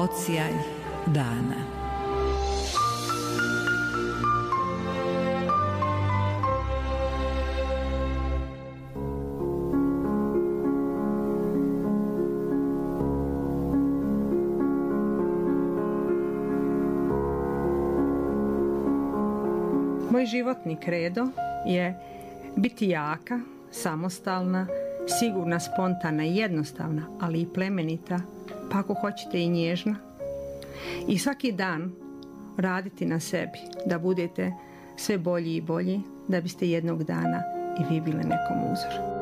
odsjaj dana. Moj životni kredo je biti jaka, samostalna, sigurna, spontana i jednostavna, ali i plemenita, pa ako hoćete i nježna. I svaki dan raditi na sebi, da budete sve bolji i bolji, da biste jednog dana i vi bili nekom uzor.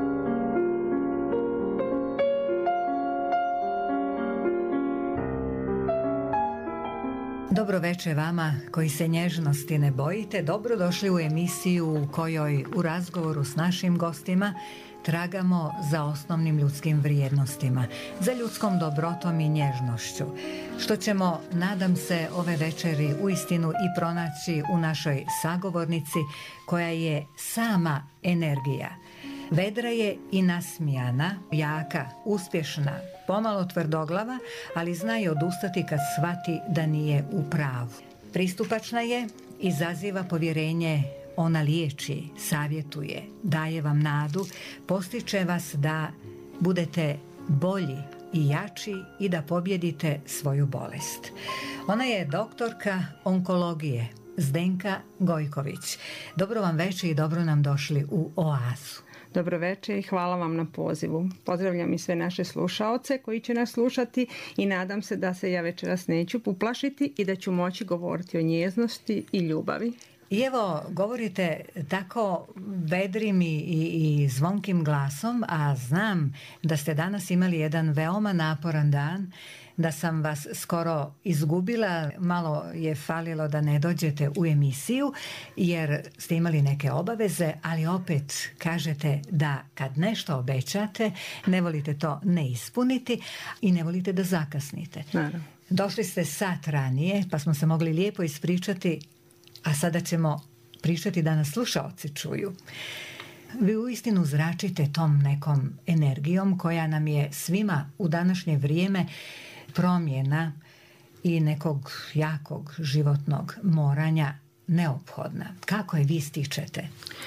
Dobro večer vama koji se nježnosti ne bojite. Dobrodošli u emisiju u kojoj u razgovoru s našim gostima tragamo za osnovnim ljudskim vrijednostima, za ljudskom dobrotom i nježnošću, što ćemo, nadam se, ove večeri uistinu i pronaći u našoj sagovornici koja je sama energija. Vedra je i nasmijana, jaka, uspješna, pomalo tvrdoglava, ali zna i odustati kad shvati da nije u pravu. Pristupačna je, izaziva povjerenje, ona liječi, savjetuje, daje vam nadu, postiče vas da budete bolji i jači i da pobjedite svoju bolest. Ona je doktorka onkologije, Zdenka Gojković. Dobro vam večer i dobro nam došli u Oazu. Dobro večer i hvala vam na pozivu. Pozdravljam i sve naše slušaoce koji će nas slušati i nadam se da se ja večeras neću uplašiti i da ću moći govoriti o njeznosti i ljubavi. I evo, govorite tako vedrim i zvonkim glasom, a znam da ste danas imali jedan veoma naporan dan, da sam vas skoro izgubila, malo je falilo da ne dođete u emisiju jer ste imali neke obaveze, ali opet kažete da kad nešto obećate ne volite to ne ispuniti i ne volite da zakasnite. Naravno. Došli ste sat ranije pa smo se mogli lijepo ispričati, a sada ćemo pričati da nas slušaoci čuju. Vi uistinu zračite tom nekom energijom koja nam je svima u današnje vrijeme promjena i nekog jakog životnog moranja neophodna. Kako je vi stičete?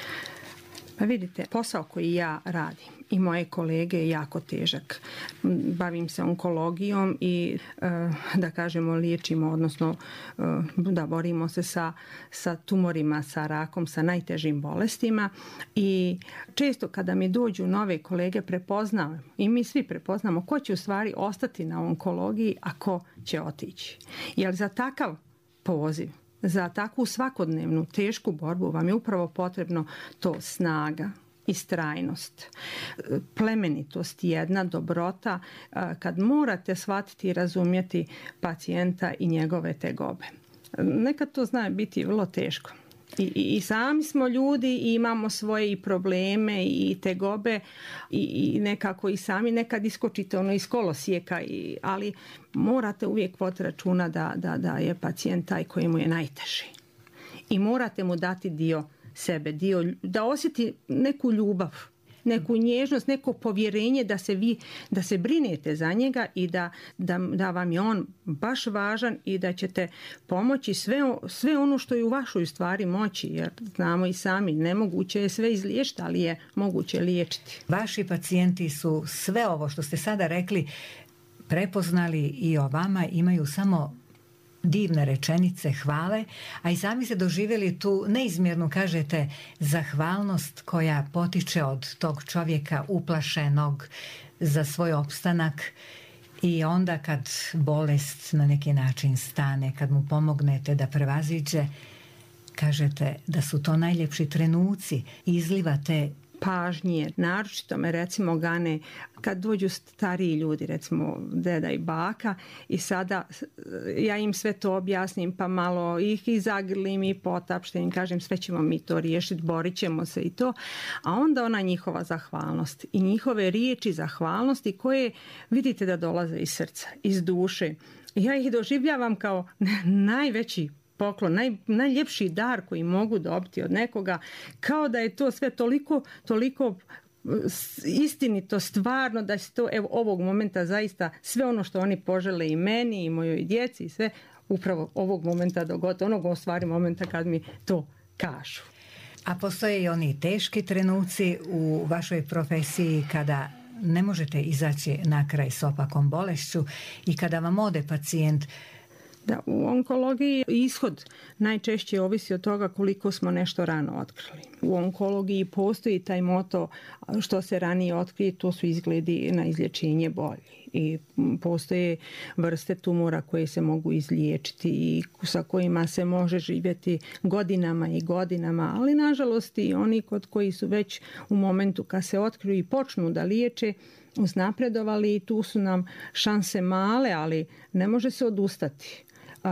Pa vidite, posao koji ja radim i moje kolege je jako težak. Bavim se onkologijom i da kažemo liječimo, odnosno da borimo se sa tumorima, sa rakom, sa najtežim bolestima i često kada mi dođu nove kolege prepoznam i mi svi prepoznamo ko će u stvari ostati na onkologiji, a ko će otići. Jer za takav poziv, za takvu svakodnevnu tešku borbu vam je upravo potrebno to snaga, istrajnost, plemenitost, jedna dobrota kad morate shvatiti i razumjeti pacijenta i njegove tegobe. Nekad to zna biti vrlo teško. I sami smo ljudi i imamo svoje i probleme i tegobe i nekako i sami nekad iskočite iz kolosijeka, ali morate uvijek voditi računa da je pacijent taj koji mu je najteži. I morate mu dati dio sebe, da osjeti neku ljubav, neku nježnost, neko povjerenje da se brinete za njega i da vam je on baš važan i da ćete pomoći sve ono što je u vašoj stvari moći, jer znamo i sami, nemoguće je sve izliječiti, ali je moguće liječiti. Vaši pacijenti su sve ovo što ste sada rekli prepoznali i o vama imaju samo divne rečenice hvale, a i sami ste doživjeli tu neizmjernu, kažete, zahvalnost koja potiče od tog čovjeka uplašenog za svoj opstanak i onda kad bolest na neki način stane, kad mu pomognete da prevaziđe, kažete da su to najljepši trenuci, izlivate pažnje, naročito me recimo gane kad dođu stariji ljudi, recimo deda i baka i sada ja im sve to objasnim pa malo ih i zagrlim i potapštem, kažem sve ćemo mi to riješiti, borit ćemo se i to, a onda ona njihova zahvalnost i njihove riječi zahvalnosti koje vidite da dolaze iz srca, iz duše. Ja ih doživljavam kao najveći poklon, najljepši dar koji mogu dobiti od nekoga, kao da je to sve toliko istinito, stvarno, da se to ovog momenta zaista sve ono što oni požele i meni i mojoj djeci i sve upravo ovog momenta dogodi, onog u stvari momenta kad mi to kažu. A postoje i oni teški trenuci u vašoj profesiji kada ne možete izaći na kraj s opakom bolešću i kada vam ode pacijent? Da, u onkologiji ishod najčešće ovisi od toga koliko smo nešto rano otkrili. U onkologiji postoji taj moto što se ranije otkrije, to su izgledi na izlječenje bolji. I postoje vrste tumora koje se mogu izliječiti i sa kojima se može živjeti godinama i godinama, ali nažalost i oni kod koji su već u momentu kad se otkriju i počnu da liječe uznapredovali i tu su nam šanse male, ali ne može se odustati.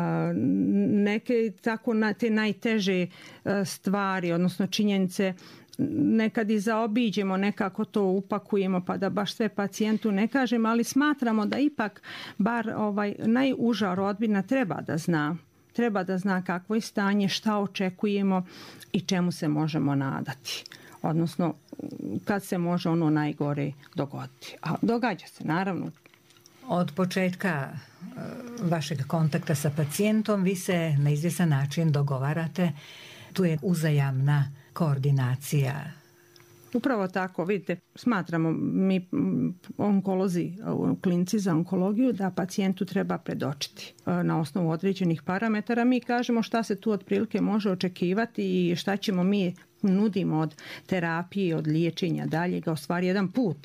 Neke tako te najteže stvari, odnosno činjenice, nekad i zaobiđemo, nekako to upakujemo pa da baš sve pacijentu ne kažem, ali smatramo da ipak bar najuža rodbina treba da zna kakvo je stanje, šta očekujemo i čemu se možemo nadati. Odnosno kad se može ono najgore dogoditi. A događa se, naravno. Od početka vašeg kontakta sa pacijentom vi se na izvjesan način dogovarate. Tu je uzajamna koordinacija. Upravo tako, vidite, smatramo mi onkolozi u klinici za onkologiju da pacijentu treba predočiti na osnovu određenih parametara. Mi kažemo šta se tu otprilike može očekivati i šta ćemo mi nudimo od terapije, od liječenja daljega, u stvari jedan put.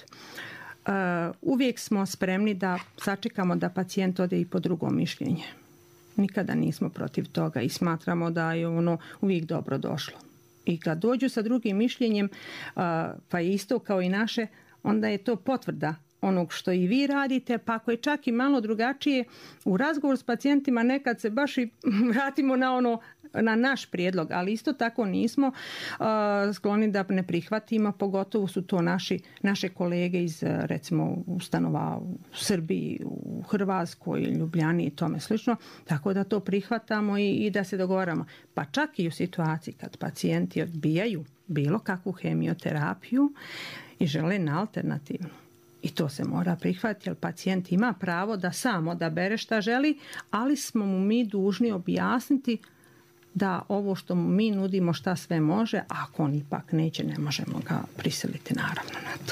Uvijek smo spremni da sačekamo da pacijent ode i po drugo mišljenje. Nikada nismo protiv toga i smatramo da je ono uvijek dobro došlo. I kad dođu sa drugim mišljenjem, pa isto kao i naše, onda je to potvrda onog što i vi radite, pa ako je čak i malo drugačije, u razgovoru s pacijentima nekad se baš i vratimo na naš prijedlog, ali isto tako nismo skloni da ne prihvatimo, pogotovo su to naše kolege iz recimo ustanova u Srbiji, u Hrvatskoj, Ljubljani i tome slično, tako da to prihvatamo i da se dogovaramo. Pa čak i u situaciji kad pacijenti odbijaju bilo kakvu hemioterapiju i žele na alternativnu. I to se mora prihvatiti, jer pacijent ima pravo da sam odabere šta želi, ali smo mu mi dužni objasniti da ovo što mu mi nudimo šta sve može, a ako on ipak neće, ne možemo ga prisiliti naravno na to.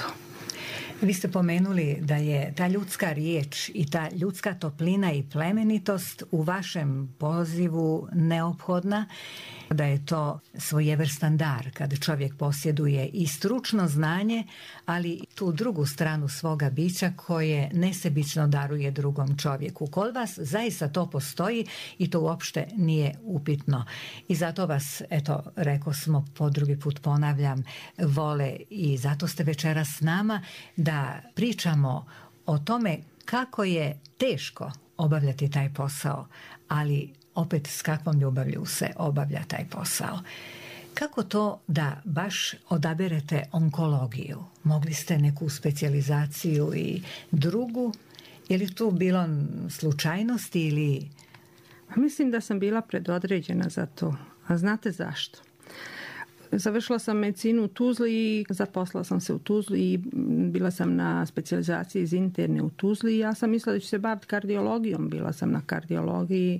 Vi ste pomenuli da je ta ljudska riječ i ta ljudska toplina i plemenitost u vašem pozivu neophodna, da je to svojevrstan dar kad čovjek posjeduje i stručno znanje, ali tu drugu stranu svoga bića koje nesebično daruje drugom čovjeku. Kod vas zaista to postoji i to uopšte nije upitno. I zato vas, eto, reko smo, po drugi put ponavljam, vole i zato ste večeras s nama da pričamo o tome kako je teško obavljati taj posao, ali opet s kakvom ljubavlju se obavlja taj posao. Kako to da baš odaberete onkologiju? Mogli ste neku specijalizaciju i drugu? Je li tu bilo slučajnosti ili... Mislim da sam bila predodređena za to. A znate zašto? Završila sam medicinu u Tuzli i zaposlila sam se u Tuzli i bila sam na specijalizaciji iz interne u Tuzli i ja sam mislila da ću se baviti kardiologijom. Bila sam na kardiologiji,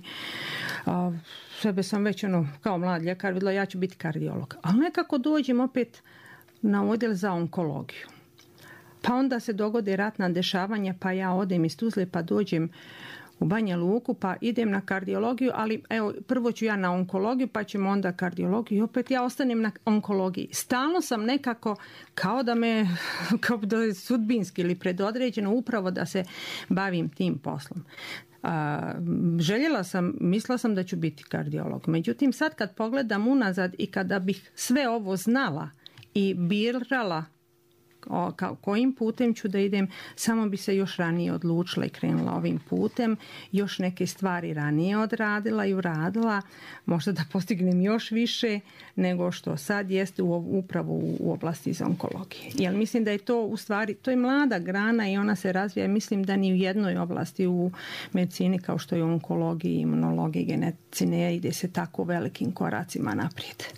sebe sam već kao mlad ljekar vidjela ja ću biti kardiolog. Ali nekako dođem opet na odjel za onkologiju. Pa onda se dogode ratna dešavanja pa ja odem iz Tuzle pa dođem u Banja Luku pa idem na kardiologiju, ali evo prvo ću ja na onkologiju pa ćemo onda kardiologiju i opet ja ostanem na onkologiji. Stalno sam nekako kao da je sudbinski ili predodređeno upravo da se bavim tim poslom. Mislila sam da ću biti kardiolog. Međutim, sad kad pogledam unazad i kada bih sve ovo znala i birala kojim putem ću da idem, samo bi se još ranije odlučila i krenula ovim putem, još neke stvari ranije odradila i uradila, možda da postignem još više nego što sad jeste upravo u oblasti iz onkologije. Jer mislim da je to u stvari, to je mlada grana i ona se razvija, mislim da ni u jednoj oblasti u medicini kao što je u onkologiji, imunologiji, genetici ne ide se tako velikim koracima naprijed.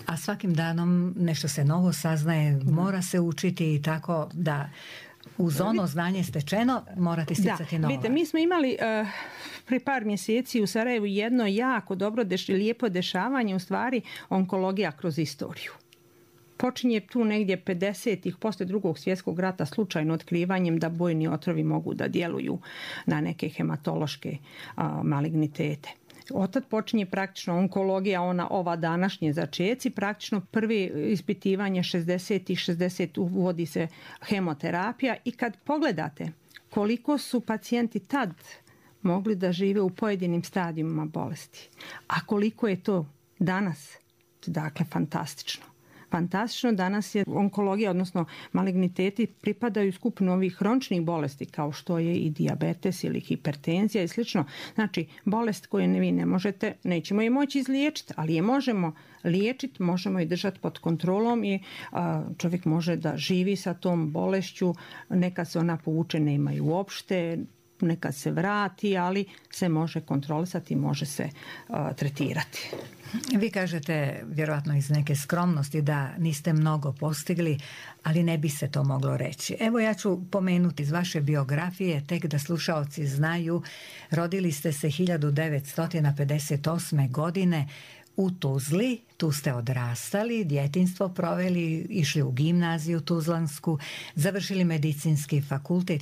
A svakim danom nešto se novo saznaje, mora se učiti i tako da uz ono znanje stečeno morate sticati novo. Vidite, mi smo imali pre par mjeseci u Sarajevu jedno jako dobro lijepo dešavanje, u stvari onkologija kroz istoriju. Počinje tu negdje 50-ih poslije Drugog svjetskog rata slučajno otkrivanjem da bojni otrovi mogu da djeluju na neke hematološke malignitete. Otad počinje praktično onkologija, ova današnje začeci, praktično prvi ispitivanje 60 uvodi se hemoterapija i kad pogledate koliko su pacijenti tad mogli da žive u pojedinim stadijima bolesti, a koliko je to danas, dakle fantastično. Fantastično, danas je onkologija, odnosno maligniteti pripadaju skupinu ovih hroničnih bolesti kao što je i dijabetes ili hipertenzija i slično. Znači, bolest koju vi ne možete, nećemo je moći izliječiti, ali je možemo liječiti, možemo je držati pod kontrolom i čovjek može da živi sa tom bolešću, nekad se ona povuče, nema ju uopšte, nekad se vrati, ali se može kontrolisati i može se tretirati. Vi kažete, vjerojatno iz neke skromnosti, da niste mnogo postigli, ali ne bi se to moglo reći. Evo ja ću pomenuti iz vaše biografije, tek da slušaoci znaju, rodili ste se 1958. godine u Tuzli, tu ste odrastali, djetinjstvo proveli, išli u gimnaziju tuzlansku, završili medicinski fakultet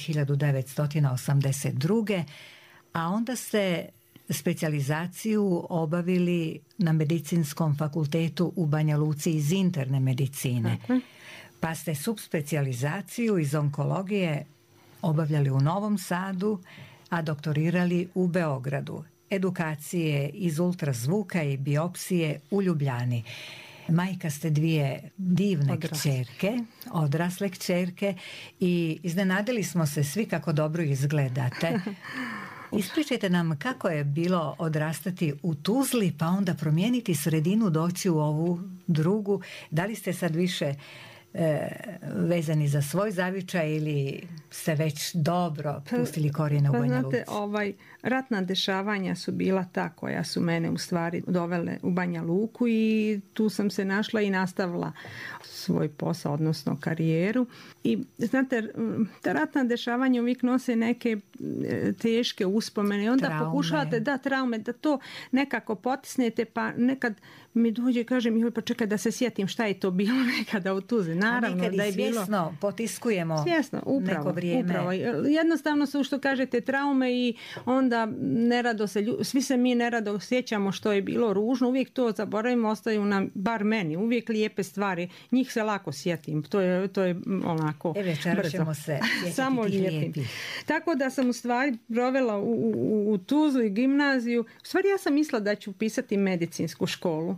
1982. A onda ste specijalizaciju obavili na medicinskom fakultetu u Banja Luci iz interne medicine. Pa ste subspecijalizaciju iz onkologije obavljali u Novom Sadu, a doktorirali u Beogradu. Edukacije iz ultrazvuka i biopsije u Ljubljani. Majka ste dvije divne kćerke, odrasle kćerke i iznenadili smo se svi kako dobro izgledate. Ispričajte nam kako je bilo odrastati u Tuzli pa onda promijeniti sredinu, doći u ovu drugu. Da li ste sad više vezani za svoj zavičaj ili ste već dobro pustili korijene u Banja Luci? Znate, ratna dešavanja su bila ta koja su mene u stvari dovele u Banja Luku i tu sam se našla i nastavila svoj posao, odnosno karijeru. I znate, ta ratna dešavanja uvijek nose neke teške uspomene i onda pokušavate traume, da to nekako potisnete, pa nekad mi dođe i kaže mi, pa čekaj da se sjetim šta je to bilo nekada u Tuzli. Naravno da je bilo. Svjesno potiskujemo neko vrijeme. Upravo. Jednostavno su, što kažete, traume i onda nerado svi se mi nerado sjećamo što je bilo ružno, uvijek to zaboravimo, ostaju nam, bar meni, uvijek lijepe stvari. Njih se lako sjetim. To je onako večera ćemo se samo lijepim. Tako da sam u stvari provela u Tuzli gimnaziju. U stvari ja sam mislila da ću upisati medicinsku školu.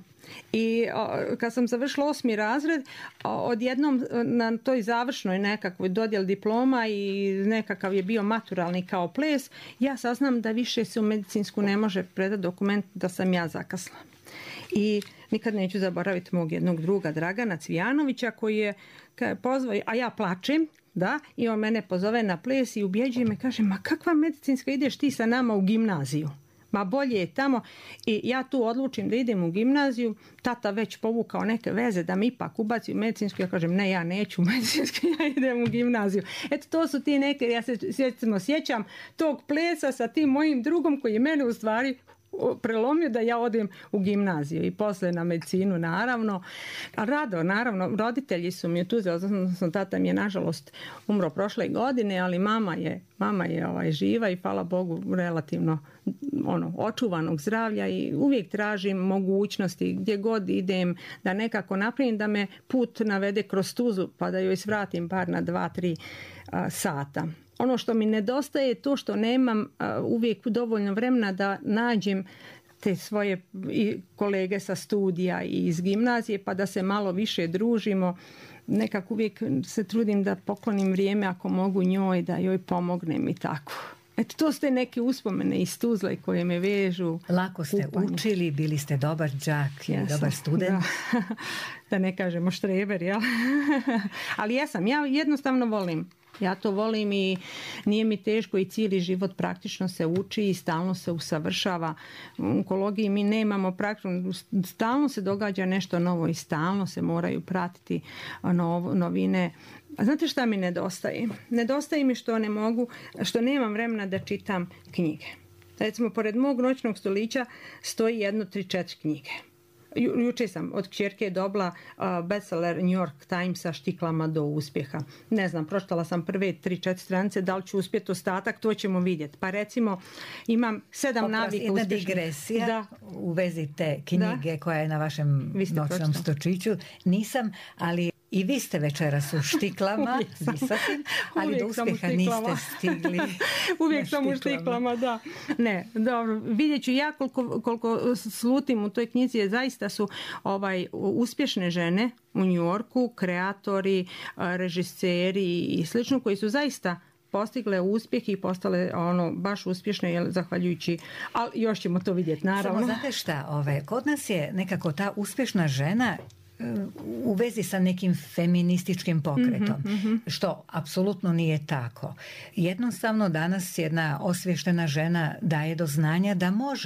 I kad sam završila 8. razred, odjednom na toj završnoj nekakvoj dodjeli diploma i nekakav je bio maturalni kao ples, ja saznam da više se u medicinsku ne može predati dokument, da sam ja zakasla. I nikad neću zaboraviti mog jednog druga, Dragana Cvijanovića, koji je pozvao, a ja plačem, da, i on mene pozove na ples i ubjeđuje me, kaže, ma kakva medicinska, ideš ti sa nama u gimnaziju? Ma bolje je tamo. I ja tu odlučim da idem u gimnaziju, tata već povukao neke veze da mi ipak ubaci u medicinsku, ja kažem ne, ja neću u medicinsku, ja idem u gimnaziju. Eto, to su ti neke, ja se sjećam tog plesa sa tim mojim drugom koji je mene u stvari prelomio da ja odem u gimnaziju i posle na medicinu, naravno. A rado, naravno, roditelji su mi tu, odnosno tata mi je nažalost umro prošle godine, ali mama je živa i hvala Bogu relativno očuvanog zdravlja i uvijek tražim mogućnosti gdje god idem da nekako napravim da me put navede kroz Tuzlu pa da joj svratim bar na 2-3 sata. Ono što mi nedostaje je to što nemam uvijek dovoljno vremena da nađem te svoje kolege sa studija i iz gimnazije pa da se malo više družimo. Nekako uvijek se trudim da poklonim vrijeme ako mogu njoj, da joj pomognem i tako. Eto, to ste neke uspomene iz Tuzle koje me vežu. Lako ste učili, bili ste dobar đak i dobar student. Da ne kažemo štreber, jel? Ali ja jednostavno volim. Ja to volim i nije mi teško i cijeli život praktično se uči i stalno se usavršava. U onkologiji mi nemamo praktično, stalno se događa nešto novo i stalno se moraju pratiti novine. A znate šta mi nedostaje? Nedostaje mi što nemam vremena da čitam knjige. Recimo, pored mog noćnog stolića stoji 3-4 knjige. Juče sam od kćerke dobila bestseller New York Timesa Štiklama do uspjeha. Ne znam, pročitala sam prve 3-4 stranice, da li ću uspjeti ostatak, to ćemo vidjeti. Pa recimo, imam 7 navika uspješnih. Jedna digresija u vezi te knjige koja je na vašem noćnom stočiću. Nisam, ali i vi ste večeras u štiklama, ali do uspjeha niste stigli. Uvijek sam u štiklama, da. Ne, dobro, vidjet ću ja koliko slutim u toj knjizi, je zaista su uspješne žene u New Yorku, kreatori, režiseri i slično, koji su zaista postigle uspjeh i postale baš uspješne zahvaljujući, ali još ćemo to vidjeti, naravno. Samo znate šta, kod nas je nekako ta uspješna žena u vezi sa nekim feminističkim pokretom, što apsolutno nije tako. Jednostavno danas jedna osvještena žena daje do znanja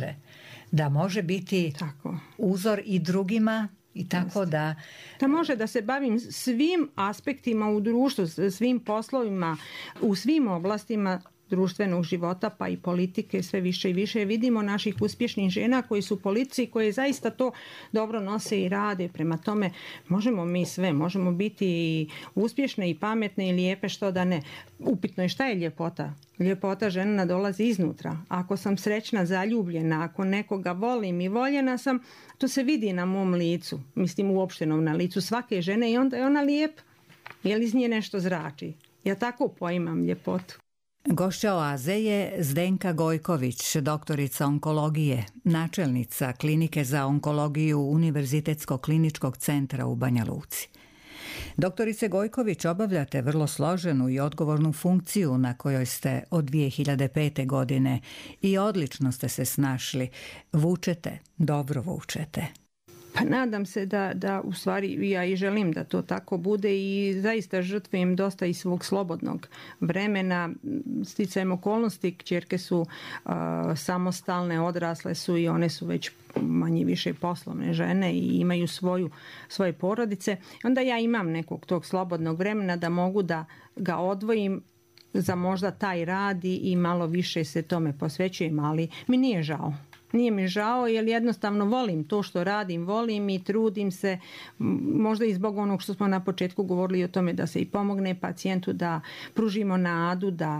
da može biti uzor i drugima i tako da može da se bavim svim aspektima u društvu, svim poslovima, u svim oblastima društvenog života, pa i politike, sve više i više vidimo naših uspješnih žena koji su u politici, koje zaista to dobro nose i rade. Prema tome, možemo mi sve, možemo biti i uspješne i pametne i lijepe, što da ne. Upitno je šta je ljepota. Ljepota žena dolazi iznutra. Ako sam srećna, zaljubljena, ako nekoga volim i voljena sam, to se vidi na mom licu, mislim uopštenom na licu svake žene i onda je ona lijepa. Jer iz nje nešto zrači. Ja tako poimam ljepotu. Gošća Oaze je Zdenka Gojković, doktorica onkologije, načelnica Klinike za onkologiju Univerzitetskog kliničkog centra u Banja Luci. Doktorice Gojković, obavljate vrlo složenu i odgovornu funkciju na kojoj ste od 2005. godine i odlično ste se snašli. Vučete, dobro vučete. Pa nadam se da u stvari ja i želim da to tako bude i zaista žrtvujem dosta i svog slobodnog vremena. Sticajem okolnosti, kćerke su samostalne, odrasle su i one su već manje više poslovne žene i imaju svoje porodice. Onda ja imam nekog tog slobodnog vremena da mogu da ga odvojim za možda taj rad i malo više se tome posvećujem, ali mi nije žao. Nije mi žao jer jednostavno volim to što radim, volim i trudim se, možda i zbog onog što smo na početku govorili o tome da se i pomogne pacijentu, da pružimo nadu, da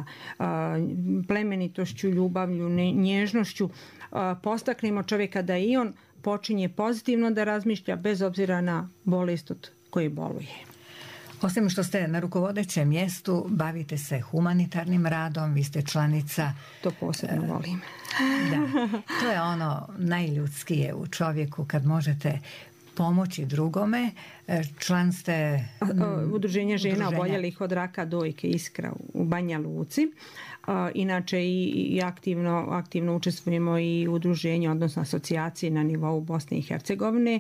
plemenitošću, ljubavlju, nježnošću postaknemo čovjeka da i on počinje pozitivno da razmišlja bez obzira na bolest od koje boluje. Osim što ste na rukovodećem mjestu, bavite se humanitarnim radom, vi ste članica... To posebno volim. Da, to je ono najljudskije u čovjeku kad možete pomoći drugome. Član ste... Udruženja žena oboljelih od raka dojke Iskra u Banja Luci. Inače i aktivno učestvujemo i u udruženju, odnosno asocijaciji na nivou Bosne i Hercegovine.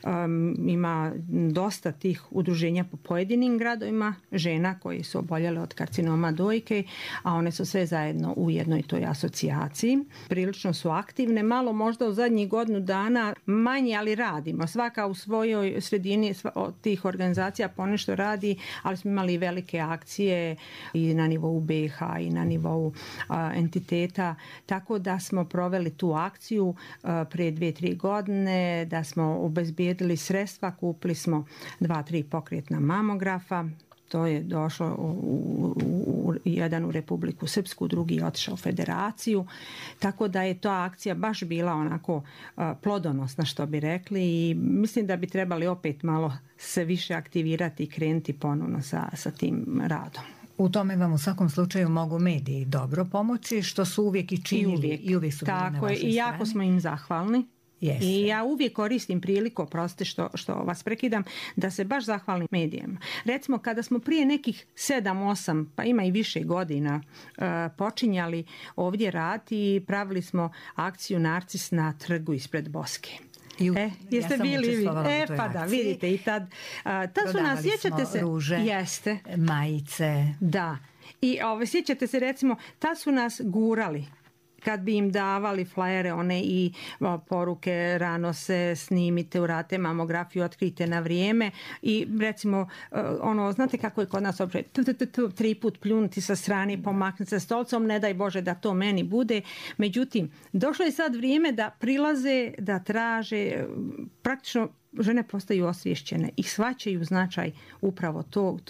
Ima dosta tih udruženja po pojedinim gradovima žena koji su oboljele od karcinoma dojke, a one su sve zajedno u jednoj toj asocijaciji. Prilično su aktivne, malo možda u zadnjih godinu dana manje, ali radimo. Svaka u svojoj sredini od tih organizacija ponešto radi, ali smo imali velike akcije i na nivou BiH i na nivou entiteta, tako da smo proveli tu akciju prije 2-3 godine, da smo obezbijedili sredstva, kupili smo 2-3 pokretna mamografa. To je došlo jedan u Republiku Srpsku, drugi je otišao u Federaciju, tako da je ta akcija baš bila onako plodonosna, što bi rekli, i mislim da bi trebali opet malo se više aktivirati i krenuti ponovno sa tim radom. U tome vam u svakom slučaju mogu mediji dobro pomoći, što su uvijek i činili i uvijek su bili na vašoj strani. Tako je, i jako smo im zahvalni. Jeste. I ja uvijek koristim priliku, oprostite što vas prekidam, da se baš zahvalim medijima. Recimo, kada smo prije nekih 7-8, pa ima i više godina, počinjali ovdje raditi i pravili smo akciju Narcis na trgu ispred Boske. Jeste bili vi? Pa da, vidite i tad su nas, sjećate se? Ruže, jeste. Majice. Da. I sjećate se, recimo, ta su nas gurali kad bi im davali flajere one i poruke, rano se snimite, uradite mamografiju, otkrijte na vrijeme i recimo znate kako je kod nas opće 3 put pljunuti sa strane i pomaknuti sa stolcom, ne daj Bože da to meni bude. Međutim, došlo je sad vrijeme da prilaze, da traže, praktično žene postaju osvješćene i shvaćaju značaj upravo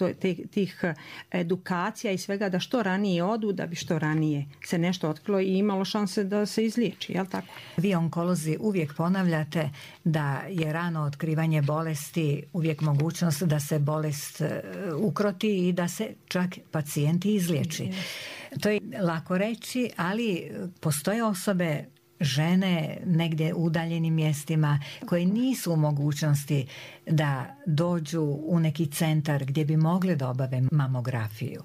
tih edukacija i svega, da što ranije odu, da bi što ranije se nešto otkrilo i imalo šanse da se izliječi, jel tako? Vi onkolozi uvijek ponavljate da je rano otkrivanje bolesti uvijek mogućnost da se bolest ukroti i da se čak pacijenti izliječi. To je lako reći, ali postoje osobe, žene negdje u udaljenim mjestima koje nisu u mogućnosti da dođu u neki centar gdje bi mogli da obave mamografiju.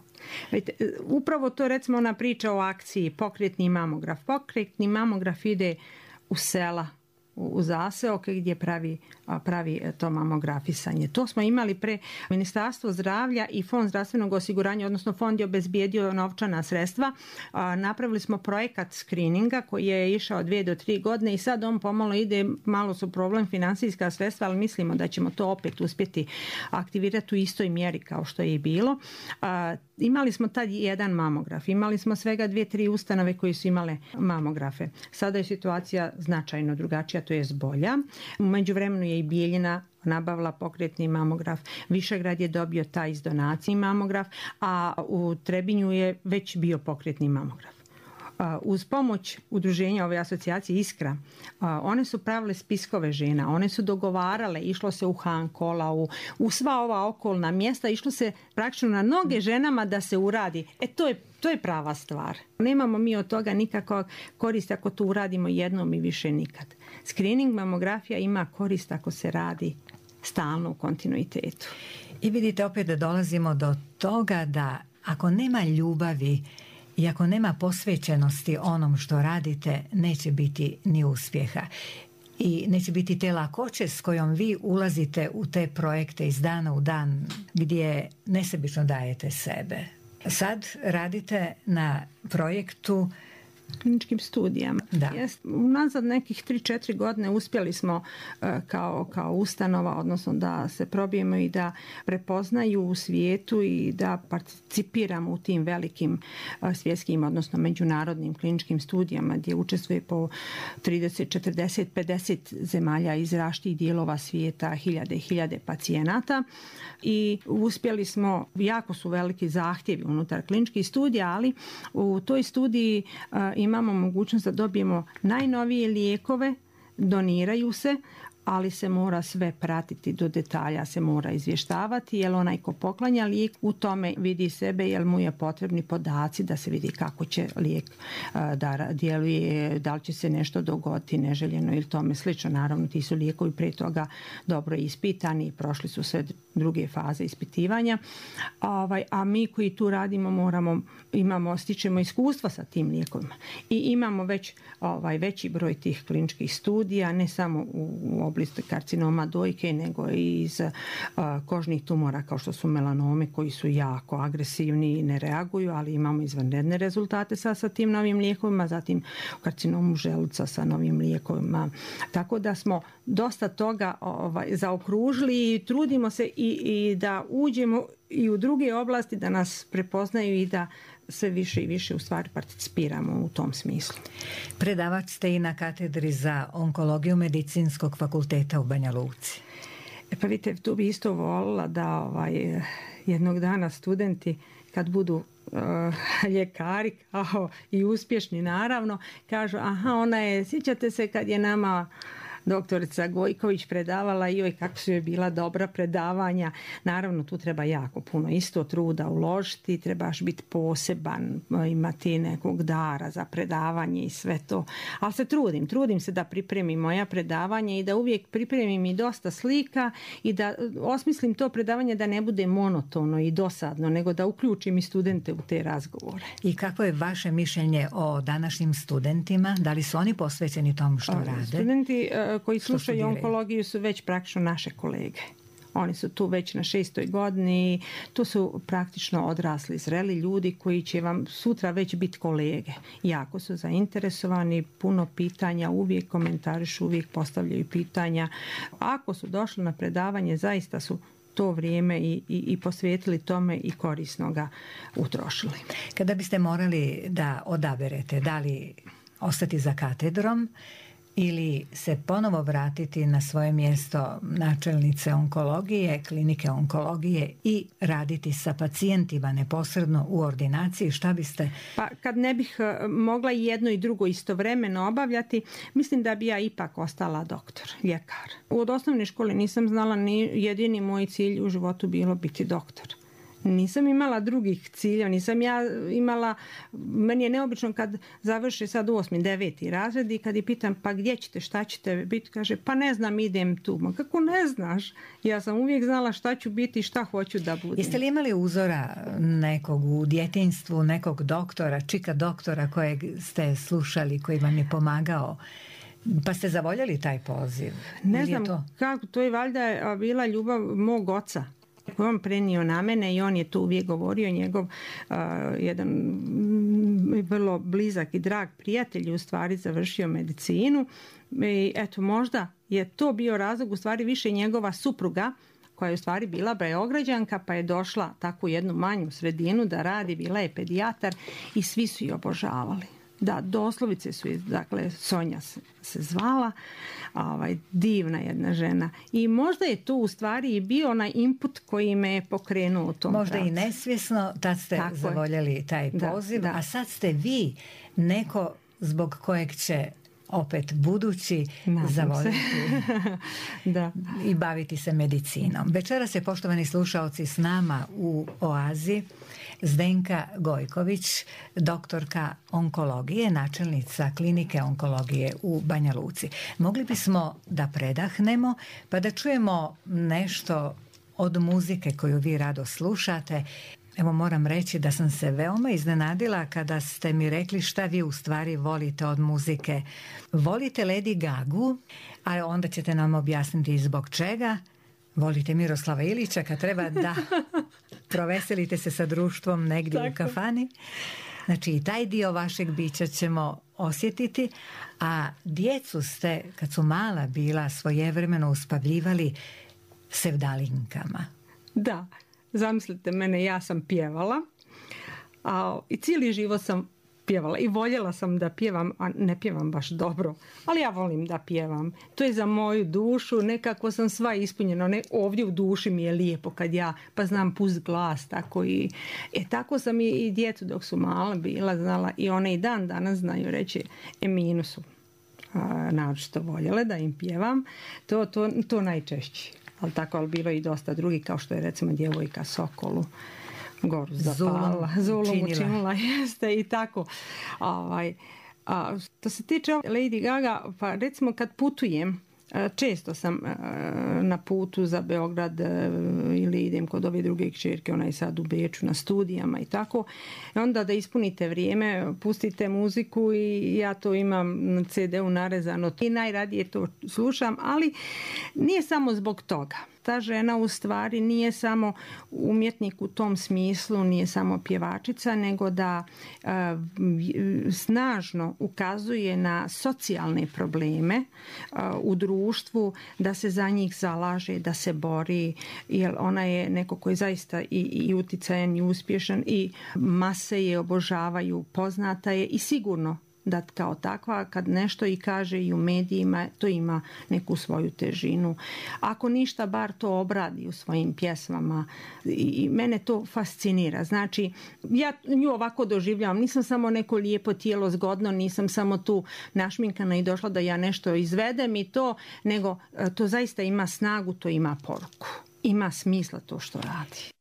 Upravo to, recimo, ona priča o akciji Pokretni mamograf. Pokretni mamograf ide u sela, u zaseoke gdje pravi to mamografisanje. To smo imali pre Ministarstvo zdravlja i Fond zdravstvenog osiguranja, odnosno Fond je obezbijedio novčana sredstva. Napravili smo projekat screeninga koji je išao 2 do 3 godine i sad on pomalo ide, malo su problem financijska sredstva, ali mislimo da ćemo to opet uspjeti aktivirati u istoj mjeri kao što je i bilo. Imali smo tad jedan mamograf, imali smo svega 2-3 ustanove koji su imale mamografe. Sada je situacija značajno drugačija, to je bolja. U međuvremenu je i Bijeljina nabavila pokretni mamograf. Višegrad je dobio taj iz donacije mamograf, a u Trebinju je već bio pokretni mamograf. Uz pomoć udruženja ove asocijacije Iskra, one su pravile spiskove žena, one su dogovarale, išlo se u Hankola, u sva ova okolna mjesta, išlo se praktično na noge ženama da se uradi. To je prava stvar. Nemamo mi od toga nikakva korist ako to uradimo jednom i više nikad. Screening mamografija ima korist ako se radi stalno u kontinuitetu. I vidite, opet da dolazimo do toga da ako nema ljubavi i ako nema posvećenosti onom što radite, neće biti ni uspjeha. I neće biti te lakoće s kojom vi ulazite u te projekte iz dana u dan gdje nesebično dajete sebe. Sad radite na projektu kliničkim studijama. Unazad nekih 3-4 godine uspjeli smo kao ustanova, odnosno da se probijemo i da prepoznaju u svijetu i da participiramo u tim velikim svjetskim, odnosno međunarodnim kliničkim studijama gdje učestvuje po 30, 40, 50 zemalja iz različitih dijelova svijeta, hiljade pacijenata i uspjeli smo, jako su veliki zahtjevi unutar kliničkih studija, ali u toj studiji imamo mogućnost da dobijemo najnovije lijekove, doniraju se, ali se mora sve pratiti do detalja, se mora izvještavati, jer onaj ko poklanja lijek u tome vidi sebe, jer mu je potrebni podaci da se vidi kako će lijek da djeluje, da li će se nešto dogoditi neželjeno ili tome slično. Naravno, ti su lijekovi prije toga dobro ispitani i prošli su sve druge faze ispitivanja. A mi koji tu radimo stičemo iskustva sa tim lijekovima i imamo već veći broj tih kliničkih studija, ne samo u oblasti karcinoma dojke, nego i iz kožnih tumora kao što su melanomi koji su jako agresivni i ne reaguju, ali imamo izvanredne rezultate sa tim novim lijekovima, zatim karcinomu želuca sa novim lijekovima. Tako da smo dosta toga zaokružili i trudimo se i da uđemo i u druge oblasti, da nas prepoznaju i da sve više i više u stvari participiramo u tom smislu. Predavač ste i na katedri za onkologiju Medicinskog fakulteta u Banja Luci. Pa vidite, tu bi isto volila da jednog dana studenti kad budu ljekari kao i uspješni naravno, kažu sjećate se kad je nama doktorica Gojković predavala, joj kako su joj bila dobra predavanja. Naravno, tu treba jako puno isto truda uložiti, trebaš biti poseban, imati nekog dara za predavanje i sve to. Ali se trudim se da pripremim moja predavanja i da uvijek pripremim i dosta slika i da osmislim to predavanje da ne bude monotono i dosadno, nego da uključim i studente u te razgovore. I kako je vaše mišljenje o današnjim studentima? Da li su oni posvećeni tom što rade? Studenti koji slušaju onkologiju su već praktično naše kolege. Oni su tu već na 6. godini, to su praktično odrasli, zreli ljudi koji će vam sutra već biti kolege. Jako su zainteresovani, puno pitanja, uvijek komentarišu, uvijek postavljaju pitanja. Ako su došli na predavanje, zaista su to vrijeme i posvetili tome i korisno ga utrošili. Kada biste morali da odaberete da li ostati za katedrom ili se ponovo vratiti na svoje mjesto načelnice onkologije, klinike onkologije i raditi sa pacijentima neposredno u ordinaciji, šta biste? Pa kad ne bih mogla jedno i drugo istovremeno obavljati, mislim da bi ja ipak ostala doktor, ljekar. Od osnovne škole nisam znala, ni jedini moj cilj u životu bilo biti doktor. Nisam imala drugih cilja, nisam ja imala, meni je neobično kad završi sad 8., 9. razred i kad je pitam pa gdje ćete, šta ćete biti, kaže pa ne znam, idem tu. Ma kako ne znaš? Ja sam uvijek znala šta ću biti i šta hoću da budem. Jeste li imali uzora nekog u djetinjstvu, nekog doktora, čika doktora kojeg ste slušali, koji vam je pomagao? Pa ste zavoljeli taj poziv? Ne znam kako, to je valjda bila ljubav mog oca. On prenio na mene i on je tu uvijek govorio, njegov jedan vrlo blizak i drag prijatelj je u stvari završio medicinu i eto možda je to bio razlog, u stvari više njegova supruga koja je u stvari bila Beograđanka pa je došla tako u jednu manju sredinu da radi, bila je pedijatar i svi su je obožavali. Da, doslovice su, dakle, Sonja se zvala, divna jedna žena. I možda je to u stvari i bio onaj input koji me je pokrenuo u tom možda pravcu. I nesvjesno, tad ste tako zavoljeli taj poziv, a sad ste vi neko zbog kojeg će opet budući zavoljeti da. I baviti se medicinom. Večeras je, poštovani slušaoci, s nama u Oazi Zdenka Gojković, doktorka onkologije, načelnica klinike onkologije u Banja Luci. Mogli bismo da predahnemo pa da čujemo nešto od muzike koju vi rado slušate. Evo, moram reći da sam se veoma iznenadila kada ste mi rekli šta vi u stvari volite od muzike. Volite Lady Gagu, a onda ćete nam objasniti zbog čega. Volite Miroslava Ilića kad treba da proveselite se sa društvom negdje u kafani. Znači i taj dio vašeg bića ćemo osjetiti, a djecu ste, kad su mala bila, svojevremeno uspavljivali sevdalinkama. Da, zamislite mene, ja sam pjevala i cijeli život sam pjevala i voljela sam da pjevam, a ne pjevam baš dobro, ali ja volim da pjevam. To je za moju dušu, nekako sam sva ispunjena, ovdje u duši mi je lijepo kad ja, pa znam pust glas, tako i tako sam i djecu dok su mala bila znala i one i dan danas znaju reći Eminu su naročito voljele da im pjevam, to najčešće. Ali bilo i dosta drugi, kao što je recimo djevojka Sokolu goru zapala, Zulum učinila, jeste i tako. To se tiče Lady Gaga, pa recimo kad putujem, često sam na putu za Beograd ili idem kod ove druge kćerke, ona je sad u Beču na studijama i tako. Onda da ispunite vrijeme, pustite muziku i ja to imam na CD-u narezano i najradije to slušam, ali nije samo zbog toga. Ta žena u stvari nije samo umjetnik u tom smislu, nije samo pjevačica, nego da snažno ukazuje na socijalne probleme u društvu, da se za njih zalaže, da se bori, jer ona je neko koji je zaista i uticajan i uspješan i mase je obožavaju, poznata je i sigurno da kao takva kad nešto i kaže i u medijima, to ima neku svoju težinu. Ako ništa, bar to obradi u svojim pjesmama i mene to fascinira. Znači, ja nju ovako doživljavam, nisam samo neko lijepo tijelo zgodno, nisam samo tu našminkana i došla da ja nešto izvedem i to, nego to zaista ima snagu, to ima poruku. Ima smisla to što radi.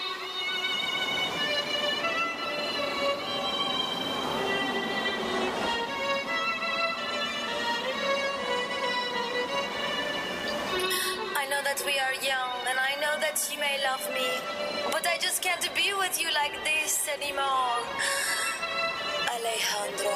You may love me, but I just can't be with you like this anymore, Alejandro.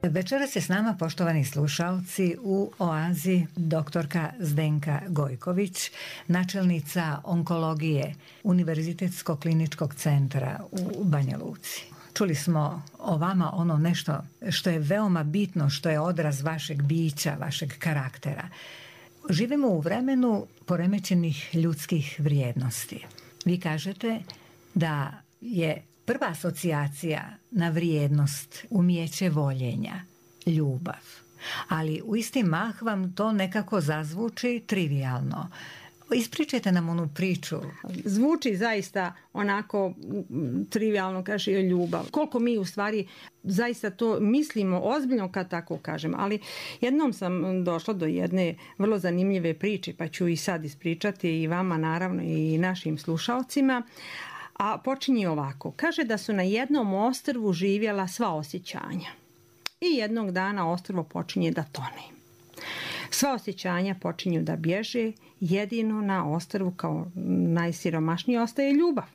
Večeras je s nama, poštovani slušalci, u Oazi doktorka Zdenka Gojković, načelnica onkologije Univerzitetskog kliničkog centra u Banja Luci. Čuli smo o vama ono nešto što je veoma bitno, što je odraz vašeg bića, vašeg karaktera. Živimo u vremenu poremećenih ljudskih vrijednosti. Vi kažete da je prva asocijacija na vrijednost umijeće voljenja, ljubav. Ali u isti mah vam to nekako zazvuči trivijalno. Ispričajte nam onu priču. Zvuči zaista onako trivijalno, kaže ljubav. Koliko mi u stvari zaista to mislimo ozbiljno kad tako kažem. Ali jednom sam došla do jedne vrlo zanimljive priče, pa ću i sad ispričati i vama naravno i našim slušalcima. A počinje ovako. Kaže da su na jednom ostrvu živjela sva osjećanja. I jednog dana ostrvo počinje da tone. Sva osjećanja počinju da bježe, jedino na ostrvu kao najsiromašniji ostaje ljubav.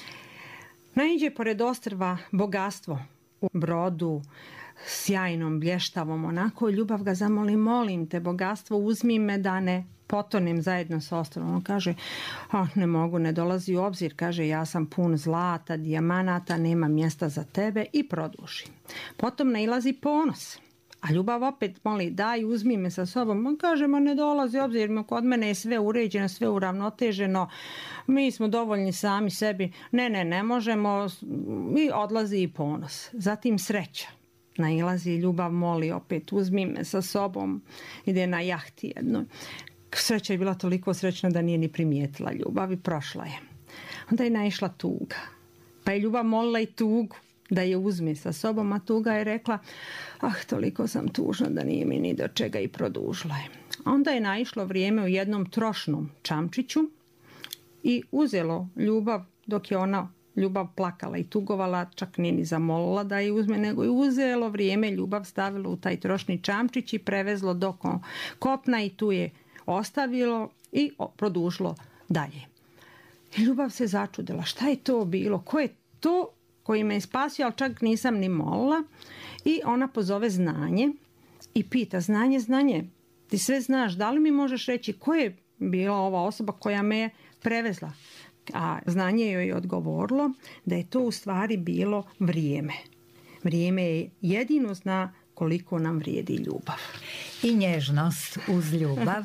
Naiđe pored ostrva bogatstvo u brodu, sjajnom, blještavom, onako ljubav ga zamoli, molim te bogatstvo, uzmi me da ne potonem zajedno s ostrvom. On kaže, ne mogu, ne dolazi u obzir, kaže, ja sam pun zlata, dijamanata, nema mjesta za tebe i produži. Potom nailazi ponos. A ljubav opet moli, daj, uzmi me sa sobom. On kaže, ne dolazi obzir, kod mene je sve uređeno, sve uravnoteženo, mi smo dovoljni sami sebi, ne možemo, i odlazi i ponos. Zatim sreća. Nailazi, ljubav moli, opet uzmi me sa sobom, ide na jahti jedno. Sreća je bila toliko srećna da nije ni primijetila ljubav i prošla je. Onda je naišla tuga. Pa je ljubav molila i tugu da je uzme sa sobom, a tuga je rekla, toliko sam tužna da nije mi ni do čega i produžila je. Onda je naišlo vrijeme u jednom trošnom čamčiću i uzelo ljubav dok je ona ljubav plakala i tugovala, čak nije ni zamolila da je uzme, nego je uzelo vrijeme, ljubav stavilo u taj trošni čamčić i prevezlo do kopna i tu je ostavilo i produžilo dalje. I ljubav se začudila, šta je to bilo, ko je to koji me je spasio, ali čak nisam ni molila. I ona pozove znanje i pita, znanje, ti sve znaš, da li mi možeš reći ko je bila ova osoba koja me je prevezla? A znanje joj je odgovorilo da je to u stvari bilo vrijeme. Vrijeme je jedino zna koliko nam vrijedi ljubav. I nježnost uz ljubav.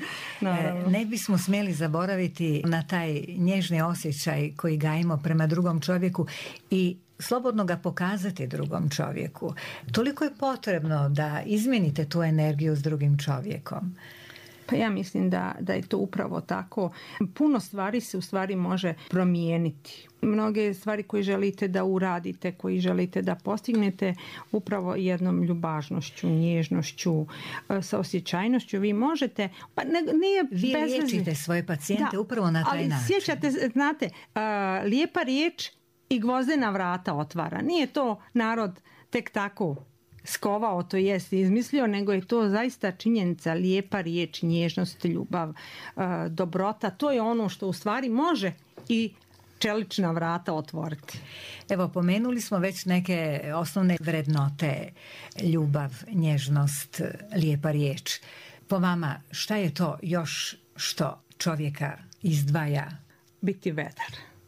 Ne bismo smjeli zaboraviti na taj nježni osjećaj koji gajimo prema drugom čovjeku i slobodno ga pokazati drugom čovjeku. Toliko je potrebno da izmijenite tu energiju s drugim čovjekom. Pa ja mislim da je to upravo tako. Puno stvari se u stvari može promijeniti. Mnoge stvari koje želite da uradite, koji želite da postignete upravo jednom ljubažnošću, nježnošću, saosjećajnošću vi možete. Pa nije vi liječite svoje pacijente upravo na taj način. Ali sjećate, znate, lijepa riječ i gvozdena vrata otvara. Nije to narod tek tako skovao, to jest izmislio, nego je to zaista činjenica, lijepa riječ, nježnost, ljubav, dobrota. To je ono što u stvari može i čelična vrata otvoriti. Evo, pomenuli smo već neke osnovne vrednote, ljubav, nježnost, lijepa riječ. Po vama, šta je to još što čovjeka izdvaja? Biti vedar,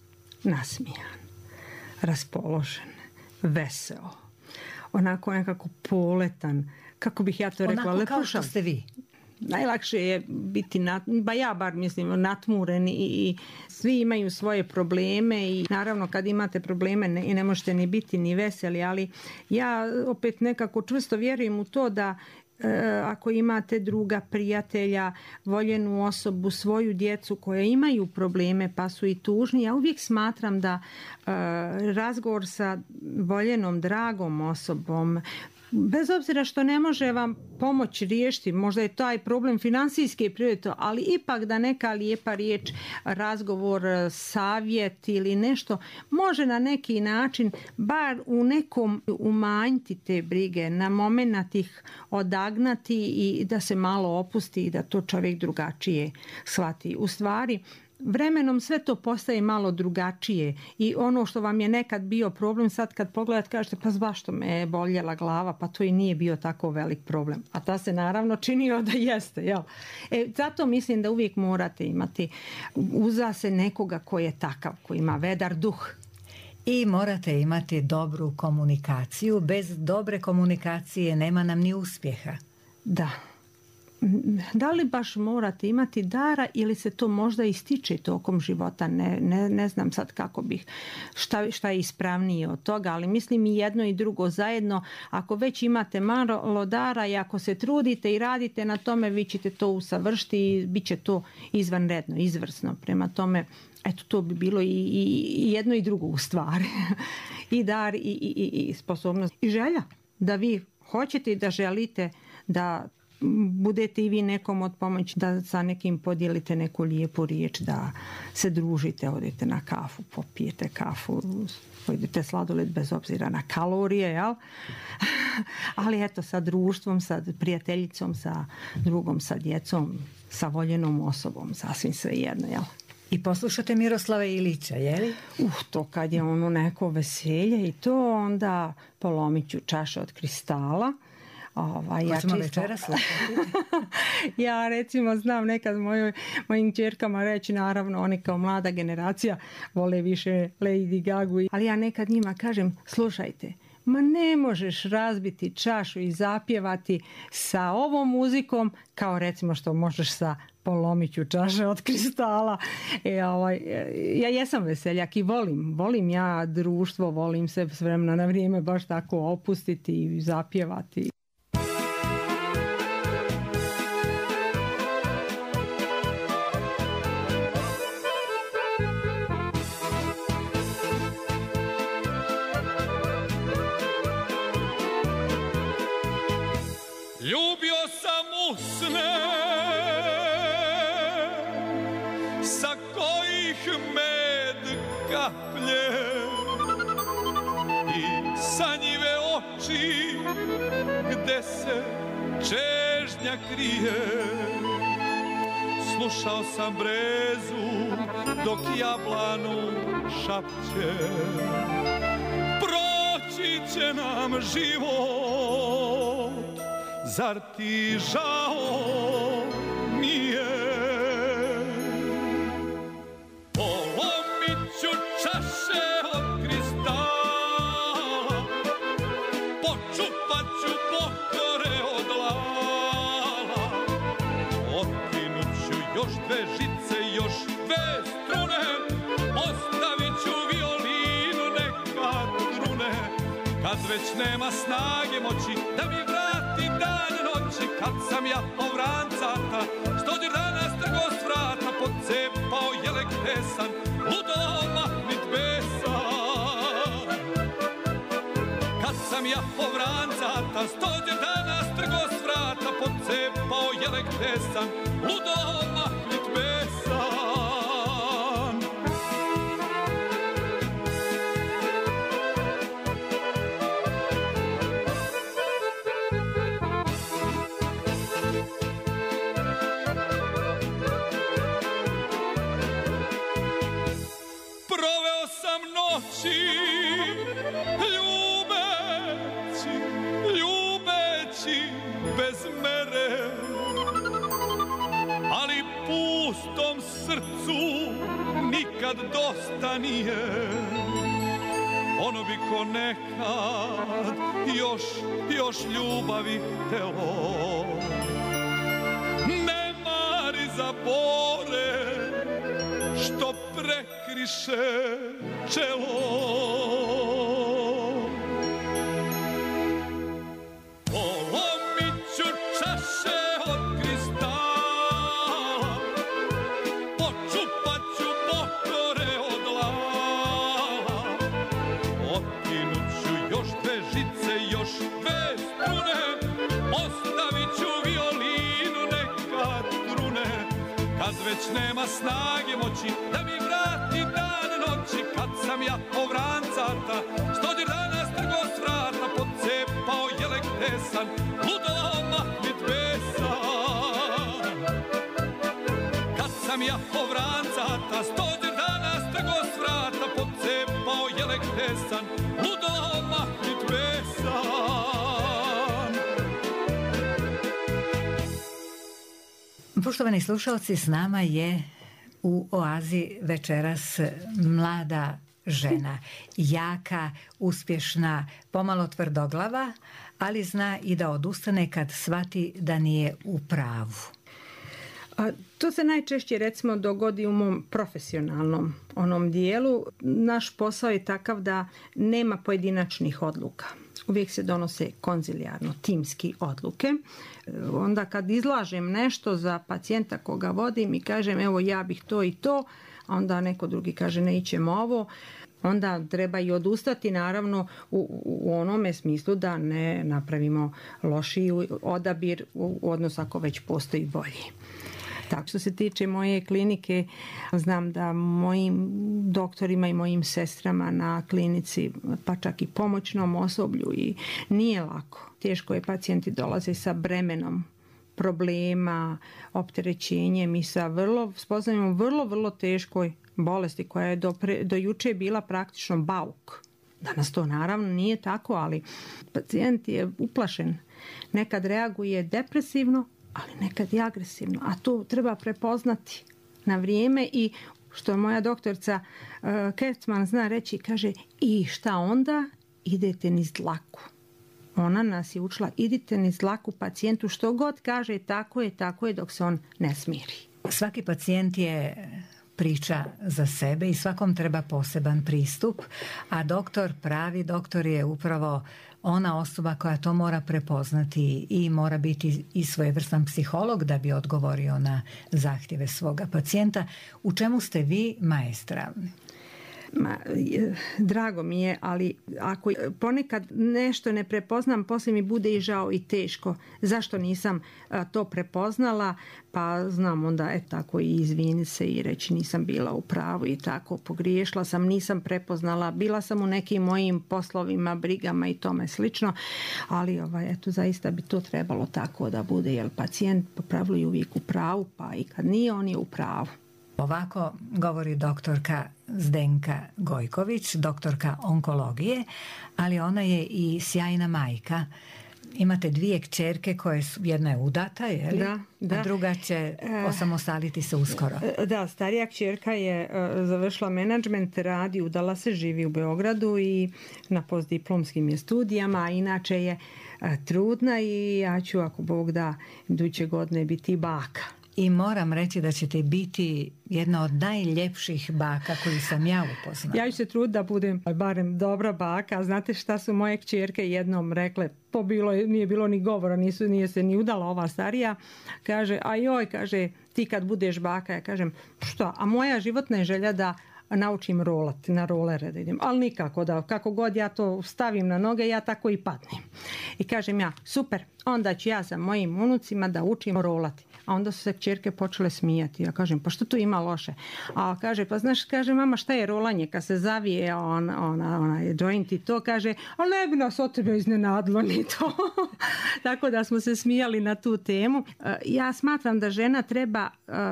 nasmijan, raspoložen, veseo, onako nekako poletan, kako bih ja to rekla, onako kao što ste vi. Najlakše je biti, ja bar mislim, natmuren i svi imaju svoje probleme i naravno kad imate probleme ne možete ni biti ni veseli, ali ja opet nekako čvrsto vjerujem u to da ako imate druga, prijatelja, voljenu osobu, svoju djecu koja imaju probleme pa su i tužni, ja uvijek smatram da razgovor sa voljenom, dragom osobom, bez obzira što ne može vam pomoći riješiti, možda je taj problem financijske prirode, ali ipak da neka lijepa riječ, razgovor, savjet ili nešto može na neki način bar u nekom umanjiti te brige, na momenat ih odagnati i da se malo opusti i da to čovjek drugačije shvati. U stvari, vremenom sve to postaje malo drugačije i ono što vam je nekad bio problem, sad kad pogledate kažete pa zašto me je boljela glava, pa to i nije bio tako velik problem. A ta se naravno činio da jeste. Jel? Zato mislim da uvijek morate imati uza se nekoga ko je takav, ko ima vedar duh. I morate imati dobru komunikaciju. Bez dobre komunikacije nema nam ni uspjeha. Da. Da li baš morate imati dara ili se to možda ističe tokom života? Ne znam sad kako bih, šta je ispravnije od toga, ali mislim i jedno i drugo zajedno. Ako već imate malo dara i ako se trudite i radite na tome, vi ćete to usavršiti i bit će to izvanredno, izvrsno. Prema tome, eto, to bi bilo i jedno i drugo u stvari. I dar i sposobnost i želja da vi hoćete i da želite da budete i vi nekom od pomoći, da sa nekim podijelite neku lijepu riječ, da se družite, odete na kafu, popijete kafu, pojedite sladoled bez obzira na kalorije, jel? Ali eto, sa društvom, sa prijateljicom, sa drugom, sa djecom, sa voljenom osobom, sasvim sve jedno, jel? I poslušate Miroslava Ilića, je li? To kad je ono neko veselje i to, onda polomit ću čaše od kristala. Ja ćemo večera slušati. Ja recimo znam nekad mojim čerkama reći, naravno oni kao mlada generacija vole više Lady Gagu, ali ja nekad njima kažem, slušajte, ma ne možeš razbiti čašu i zapjevati sa ovom muzikom kao recimo što možeš sa polomit ću čaše od kristala. Ja jesam veseljak i volim ja društvo, volim se s vremena na vrijeme baš tako opustiti i zapjevati. Ljubio sam usne sa kojih med kaplje i sanjive oči gde se čežnja krije. Slušao sam brezu dok jablanu šapće, proći će nam život, zar ti žao nije? Polomit ću čaše od kristala, počupat ću pokore od lala, otkinut ću još dve žice, još dve strune, ostavit ću violinu neka trune, kad već nema snage moći da mi vrati dan noći, kad sam ja ovrancata stođer dana strgo s vrata, pocepao jelek tesan, ludo mahnit besan. Kad sam ja ovrancata stođer dana strgo s vrata, pocepao jelek tesan, ludo mahnit besan. Ljubeći bez mere, ali pustom srcu nikad dosta nije. Ono bi ko nekad još ljubavi htelo, ne mari za bore što prekriše čelo. Polomit ću čaše od kristala, počupat ću pokore od lala, otkinut ću još dve žice, još dve strune, ostavit ću violinu neka trune, kad već nema snage moći da mi vrati dan noći, kad sam ja ovrancata stođer dana strgo s vrata, pocepao jelek tesan, ludo mahnit besan. Kad sam ja ovrancata Poštovani slušalci, s nama je u Oazi večeras mlada žena, jaka, uspješna, pomalo tvrdoglava, ali zna i da odustane kad shvati da nije u pravu. To se najčešće recimo dogodi u mom profesionalnom onom dijelu. Naš posao je takav da nema pojedinačnih odluka. Uvijek se donose konzilijarno, timski odluke. Onda kad izlažem nešto za pacijenta koga vodim i kažem evo ja bih to i to, a onda neko drugi kaže ne ićemo ovo, onda treba i odustati naravno u onome smislu da ne napravimo lošiji odabir u odnosu ako već postoji bolji. Tako što se tiče moje klinike, znam da mojim doktorima i mojim sestrama na klinici, pa čak i pomoćnom osoblju, i nije lako. Teško je, pacijenti dolaze sa bremenom problema, opterećenjem i sa spoznajom vrlo teškoj bolesti koja je do juče bila praktično bauk. Danas to naravno nije tako, ali pacijent je uplašen. Nekad reaguje depresivno, ali nekad i agresivno. A to treba prepoznati na vrijeme i što moja doktorica Kertman zna reći, kaže i šta onda? Idete niz dlaku. Ona nas je učila, idite niz dlaku pacijentu, što god kaže, tako je dok se on ne smiri. Svaki pacijent je priča za sebe i svakom treba poseban pristup, a pravi doktor je upravo ona osoba koja to mora prepoznati i mora biti i svojevrstan psiholog da bi odgovorio na zahtjeve svoga pacijenta. U čemu ste vi maestra? Drago mi je, ali ako ponekad nešto ne prepoznam, poslije mi bude i žao i teško. Zašto nisam to prepoznala? Pa znam onda tako i izvini se i reći nisam bila u pravu i tako pogriješila sam, nisam prepoznala, bila sam u nekim mojim poslovima, brigama i tome slično, ali eto zaista bi to trebalo tako da bude, jer pacijent po pravilu je uvijek u pravu, pa i kad nije, on je u pravu. Ovako govori doktorka Zdenka Gojković, doktorka onkologije, ali ona je i sjajna majka. Imate 2 kćerke koje su, jedna je udata, je li? Da. A druga će osamostaliti se uskoro. Da, starija kćerka je završila menadžment, radi, udala se, živi u Beogradu i na postdiplomskim je studijama, a inače je trudna i ja ću, ako Bog da, iduće godine biti baka. I moram reći da ćete biti jedna od najljepših baka koju sam ja upoznala. Ja ću se truditi da budem barem dobra baka. Znate šta su moje kćerke jednom rekle? Nije bilo ni govora, nije se ni udala ova starija. Kaže, kaže, ti kad budeš baka, ja kažem, što? A moja životna je želja da naučim rolati, na rolere da idem. Ali nikako da, kako god ja to stavim na noge, ja tako i padnem. I kažem ja, super, onda ću ja sa mojim unucima da učim rolati. A onda su se kćerke počele smijati. Ja kažem, pa što tu ima loše? A kaže, pa znaš, kaže, mama, šta je rolanje? Kad se zavije ona joint i to, kaže, ali ne bi nas od tebe iznenadilo ni to. Tako da smo se smijali na tu temu. Ja smatram da žena treba,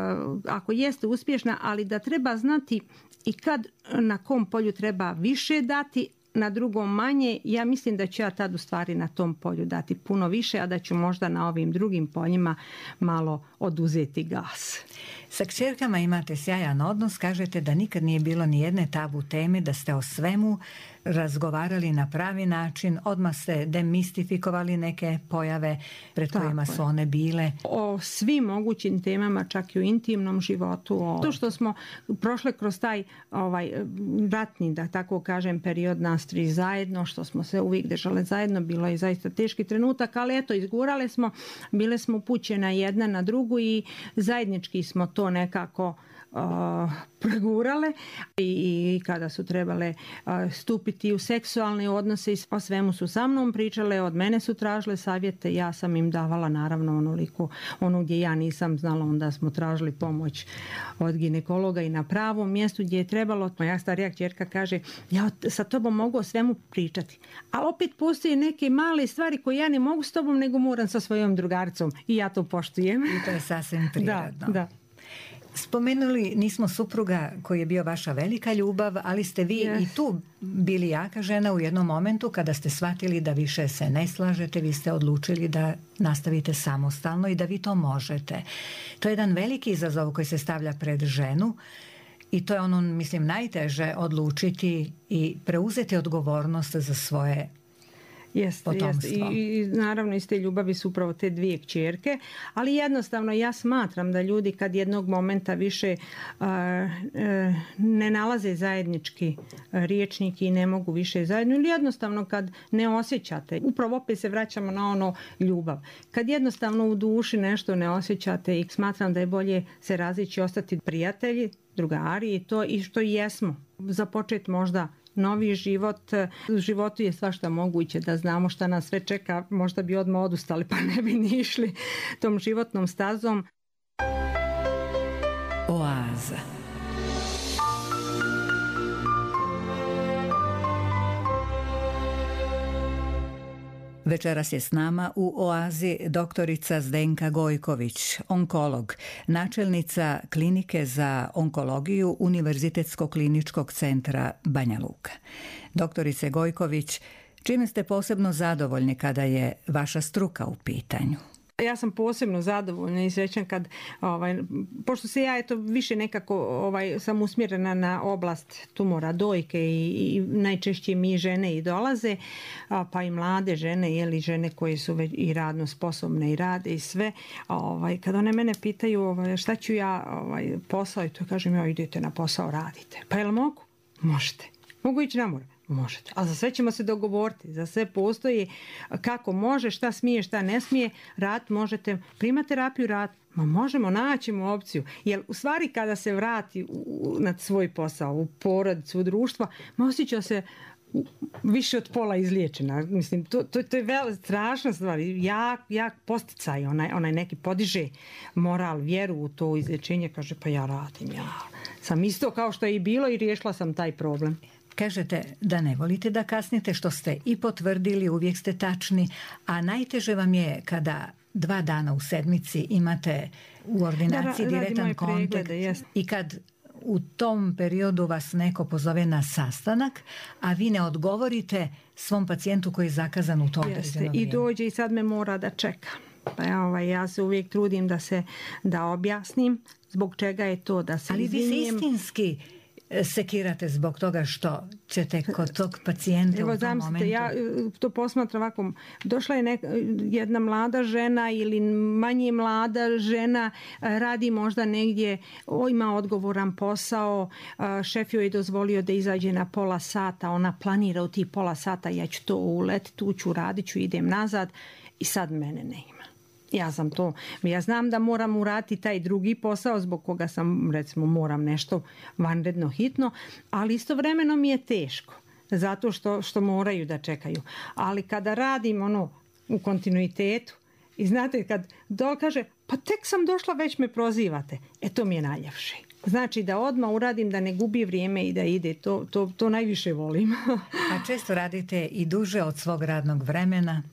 ako jeste uspješna, ali da treba znati i kad na kom polju treba više dati, na drugom manje. Ja mislim da ću ja tad u stvari na tom polju dati puno više, a da ću možda na ovim drugim poljima malo oduzeti gas. Sa kćerkama imate sjajan odnos, kažete da nikad nije bilo ni jedne tabu teme, da ste o svemu razgovarali na pravi način, odmah ste demistifikovali neke pojave pred kojima su one bile. O svim mogućim temama, čak i u intimnom životu. To što smo prošle kroz taj ratni, da tako kažem, period nas 3 zajedno, što smo se uvijek držale zajedno, bilo je zaista teški trenutak, ali eto, izgurale smo, bile smo upućene jedna na drugu i zajednički smo to nekako pregurale i kada su trebale stupiti u seksualne odnose, o svemu su sa mnom pričale, od mene su tražile savjete, ja sam im davala naravno onoliko, ono gdje ja nisam znala, onda smo tražili pomoć od ginekologa i na pravom mjestu gdje je trebalo. Moja starija kćerka kaže, ja sa tobom mogu o svemu pričati, ali opet postoje neke male stvari koje ja ne mogu s tobom, nego moram sa svojom drugaricom i ja to poštujem. I to je sasvim prirodno. Da. Spomenuli nismo supruga koji je bio vaša velika ljubav, ali ste vi i tu bili jaka žena u jednom momentu kada ste shvatili da više se ne slažete, vi ste odlučili da nastavite samostalno i da vi to možete. To je jedan veliki izazov koji se stavlja pred ženu i to je ono, mislim, najteže odlučiti i preuzeti odgovornost za svoje potomstvo. I naravno iz te ljubavi su upravo te dvije kćerke, ali jednostavno ja smatram da ljudi kad jednog momenta više ne nalaze zajednički riječnik i ne mogu više zajedno, ili jednostavno kad ne osjećate, upravo opet se vraćamo na ono ljubav. Kad jednostavno u duši nešto ne osjećate i smatram da je bolje se razići, ostati prijatelji, drugari i to i što i jesmo. Započeti možda novi život. U životu je svašta moguće, da znamo šta nas sve čeka, možda bi odmah odustali pa ne bi ni išli tom životnom stazom. Oaza. Večeras je s nama u Oazi doktorica Zdenka Gojković, onkolog, načelnica Klinike za onkologiju Univerzitetskog kliničkog centra Banja Luka. Doktorice Gojković, čime ste posebno zadovoljni kada je vaša struka u pitanju? Ja sam posebno zadovoljna i srećna kad, pošto se ja više nekako sam usmjerena na oblast tumora dojke i najčešće mi žene i dolaze, pa i mlade žene ili žene koje su već i radno sposobne i rade i sve. Kad one mene pitaju šta ću ja posao i to kažem ja idete na posao, radite. Pa jel mogu? Možete. Mogu ići na more? Možete. Ali za sve ćemo se dogovoriti. Za sve postoji kako može, šta smije, šta ne smije. Rad možete, primati terapiju, rad. Ma možemo, naćemo opciju. Jer u stvari kada se vrati na svoj posao, u porodicu, u društvo, osjeća se više od pola izliječena. Mislim, to je strašna stvar. Jak posticaj, onaj neki podiže moral, vjeru u to izliječenje. Kaže, pa ja radim, ja sam isto kao što je i bilo i riješila sam taj problem. Kažete da ne volite da kasnite, što ste i potvrdili, uvijek ste tačni, a najteže vam je kada 2 dana u sedmici imate u ordinaciji direktan kontakt i kad u tom periodu vas neko pozove na sastanak, a vi ne odgovorite svom pacijentu koji je zakazan u to određeno vrijeme. I dođe i sad me mora da čeka. Pa ja se uvijek trudim da objasnim zbog čega je to, da se izvinjem. Ali vi se istinski sekirate zbog toga što ćete kod tog pacijenta u tom momentu. Ja to posmatram ovako. Došla je jedna mlada žena ili manje mlada žena, radi možda negdje, ima odgovoran posao, šef joj je dozvolio da izađe na pola sata, ona planira u tih pola sata, ja ću to uletiti, tu ću, radit ću, idem nazad i sad mene ne ima. Ja znam da moram uraditi taj drugi posao zbog koga sam, recimo, moram nešto vanredno hitno, ali istovremeno mi je teško zato što moraju da čekaju. Ali kada radim u kontinuitetu i znate kad kaže pa tek sam došla, već me prozivate, to mi je najljepše. Znači da odmah uradim, da ne gubi vrijeme i da ide, to najviše volim. A često radite i duže od svog radnog vremena?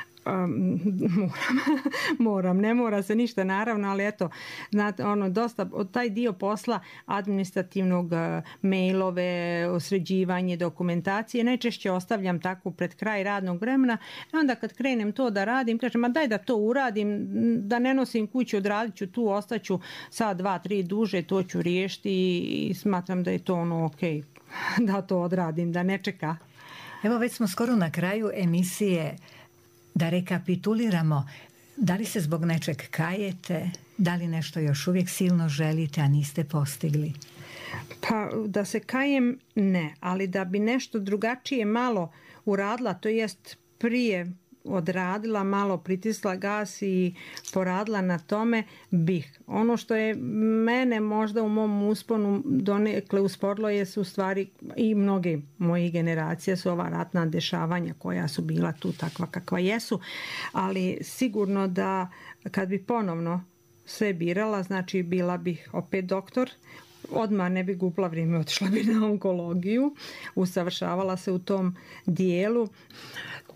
Moram, ne mora se ništa naravno, ali eto, znate, dosta od taj dio posla administrativnog, mailove, sređivanje dokumentacije, najčešće ostavljam tako pred kraj radnog vremena. Onda kad krenem to da radim, kažem, daj da to uradim, da ne nosim kuću, odradit ću tu, ostaću sad 2-3 duže, to ću riješiti i smatram da je to ok, da to odradim, da ne čeka. Evo, već smo skoro na kraju emisije. Da rekapituliramo, da li se zbog nečeg kajete, da li nešto još uvijek silno želite, a niste postigli? Pa da se kajem ne, ali da bi nešto drugačije malo uradila, to jest prije odradila, malo pritisla gas i poradila na tome, bih. Ono što je mene možda u mom usponu donekle usporilo je su stvari i mnoge moje generacije su ova ratna dešavanja koja su bila tu takva kakva jesu, ali sigurno da kad bi ponovno sve birala, znači bila bih opet doktor, odmah ne bi gubila vrijeme, otišla bi na onkologiju, usavršavala se u tom dijelu.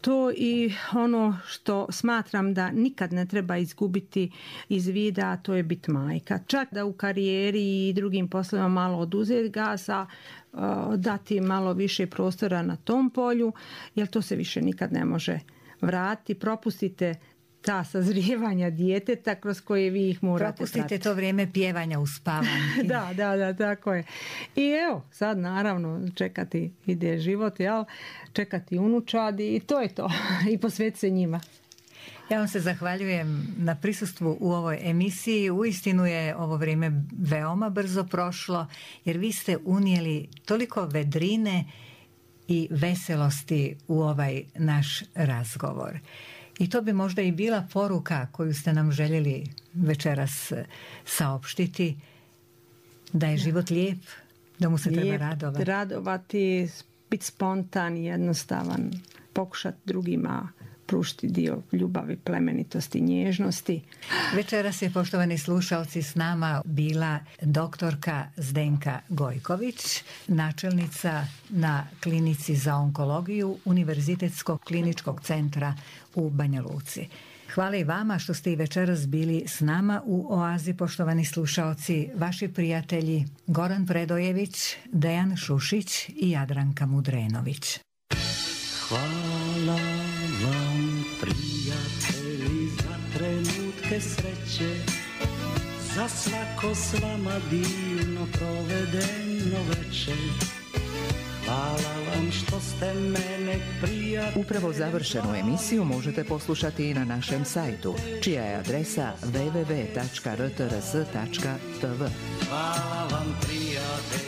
to i ono što smatram da nikad ne treba izgubiti iz vida, a to je biti majka. Čak da u karijeri i drugim poslovima malo oduzeti gasa, dati malo više prostora na tom polju, jer to se više nikad ne može vratiti. Propustite ta sazrijevanja djeteta kroz koje vi ih morate propustite pratiti. to vrijeme pjevanja u spavanki. Da, tako je. I evo, sad naravno čekati ide život, jel? Čekati unučadi i to je to. I posvetiti se njima. Ja vam se zahvaljujem na prisustvu u ovoj emisiji. Uistinu je ovo vrijeme veoma brzo prošlo, jer vi ste unijeli toliko vedrine i veselosti u ovaj naš razgovor. I to bi možda i bila poruka koju ste nam željeli večeras saopštiti, da je život lijep, da mu se treba radovati. Radovati, biti spontan, jednostavan, pokušati drugima pružiti dio ljubavi, plemenitosti, nježnosti. Večeras je, poštovani slušalci, s nama bila doktorka Zdenka Gojković, načelnica na klinici za onkologiju Univerzitetskog kliničkog centra u Banja Luci. Hvala i vama što ste i večeras bili s nama u Oazi, poštovani slušalci, vaši prijatelji Goran Predojević, Dejan Šušić i Jadranka Mudrenović. Hvala vam, prijatelji, za trenutke sreće, za svako s vama divno provedeno večer. Hvala vam što ste mene prijatelji. Upravo završenu emisiju možete poslušati i na našem sajtu, čija je adresa www.rtrs.tv. Hvala vam, prijatelji.